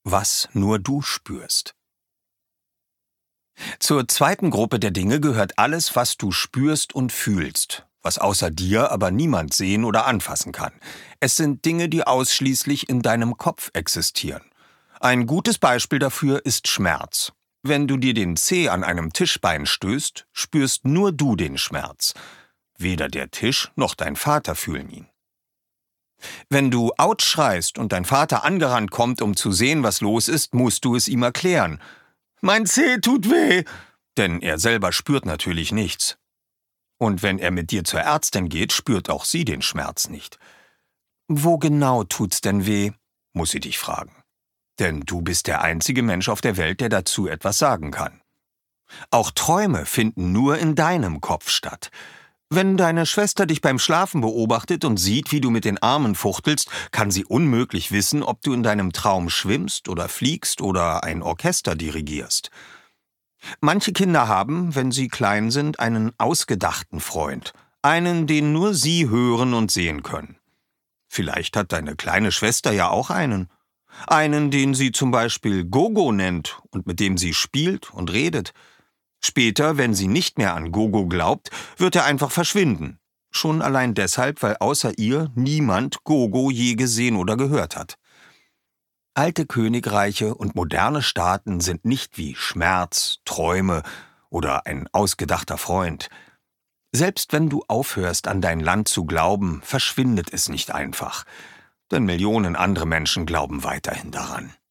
was nur du spürst. Zur zweiten Gruppe der Dinge gehört alles, was du spürst und fühlst, was außer dir aber niemand sehen oder anfassen kann. Es sind Dinge, die ausschließlich in deinem Kopf existieren. Ein gutes Beispiel dafür ist Schmerz. Wenn du dir den Zeh an einem Tischbein stößt, spürst nur du den Schmerz. Weder der Tisch noch dein Vater fühlen ihn. Wenn du Autsch schreist und dein Vater angerannt kommt, um zu sehen, was los ist, musst du es ihm erklären. »Mein Zeh tut weh«, denn er selber spürt natürlich nichts. Und wenn er mit dir zur Ärztin geht, spürt auch sie den Schmerz nicht. »Wo genau tut's denn weh?«, muss sie dich fragen. Denn du bist der einzige Mensch auf der Welt, der dazu etwas sagen kann. Auch Träume finden nur in deinem Kopf statt. Wenn deine Schwester dich beim Schlafen beobachtet und sieht, wie du mit den Armen fuchtelst, kann sie unmöglich wissen, ob du in deinem Traum schwimmst oder fliegst oder ein Orchester dirigierst. Manche Kinder haben, wenn sie klein sind, einen ausgedachten Freund, einen, den nur sie hören und sehen können. Vielleicht hat deine kleine Schwester ja auch einen. Einen, den sie zum Beispiel Gogo nennt und mit dem sie spielt und redet. Später, wenn sie nicht mehr an Gogo glaubt, wird er einfach verschwinden. Schon allein deshalb, weil außer ihr niemand Gogo je gesehen oder gehört hat. Alte Königreiche und moderne Staaten sind nicht wie Schmerz, Träume oder ein ausgedachter Freund. Selbst wenn du aufhörst, an dein Land zu glauben, verschwindet es nicht einfach. Denn Millionen andere Menschen glauben weiterhin daran.